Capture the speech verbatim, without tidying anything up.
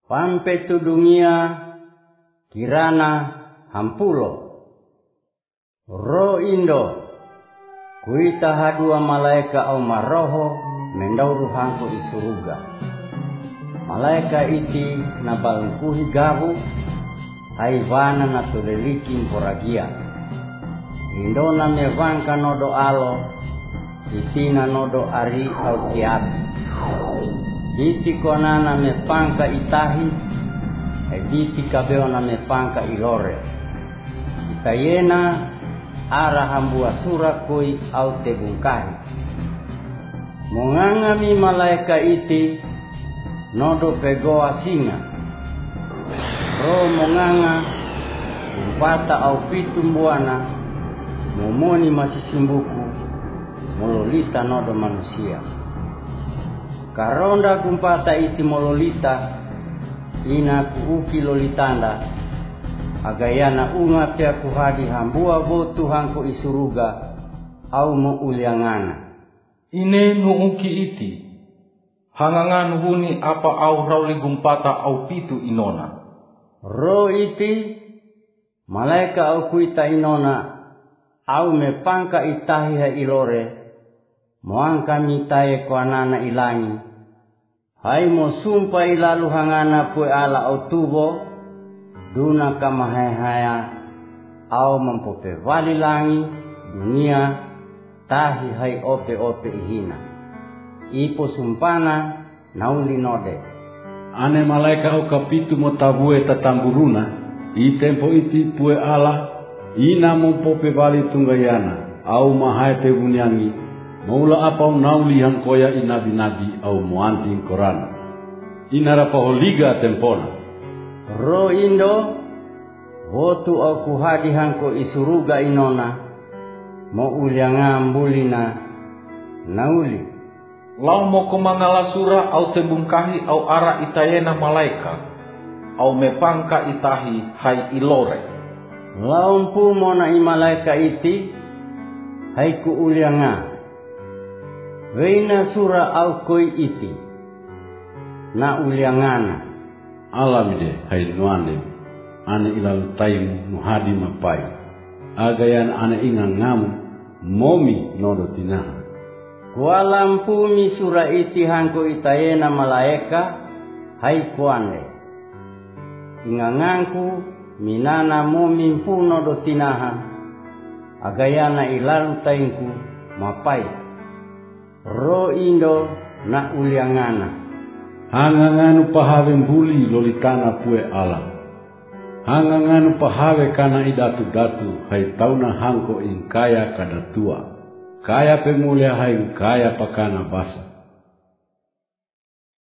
pampe tu dunia kirana hampulo. Ro indo kuita hadua malaika au maroho mendauru hangko isuruga. Malaika iti na balungkuhi gabu haivana na tulelikin poragia. Indona mevangka nodo alo itina nodo ari au kiabi. Diti konana mepangka itahi editi kabeona mepangka ilore. Itayena ara hambua sura koi au tebungkahi. Mongangami malaika iti nodo pegoa singa. Ro monganga umpata au pitumbuana momoni masisimbuku mololita nodo manusia. Karonda kumpata iti mololita ina kuuki lolitanda agayana unga pia kuhadi hambua botu hangko isuruga au mo uliangana. Ine nuuki iti hangangan huni apa au rauli gumpata au pitu inona. Ro iti malaika au kuita inona au mepangka itahi ha ilore moangka mitaye ko anana ilangi. Hai mo sumpa ilalu hangana pue ala au tubo duna kamahaya au mempope vali langi dunia tahi hai ope ope ihina. Ipo sumpana nauli node. Ane malaika au kapitu mo tabue tatamburuna i tempo iti pue ala ina mempope vali tunggayana au mahai te bunyangi maula apa nauli hang koya inabi nabi au muanting korana. Inara paholiga tempona. Ro indo wotu au kuhadi hangko isuruga inona mo uliangambulina nauli. Lau mo kumangala sura au tebungkahi au ara itayena malaika au mepangka itahi hai ilore. Lau mpu mona i malaika iti hai ku ulianga. Weina sura au koi iti na uliangana. Alam de hai nuane ane ilalu taimu nuhadi mapai agayan ane ingang ngamu momi nodo tinaha. Kualampu mi sura iti hangko itayena malaika hai kuane. Ingangangku minana momi mpuno do tinaha agayana ilalu tainku mapai. Ro indo na uliangana. Hanganganu pahawe mbuli lolitana pue alam. Hanganganu pahawe kana idatu datu hai tauna hangko ing kaya kadatua. Kaya pemulia hai kaya pakana basa.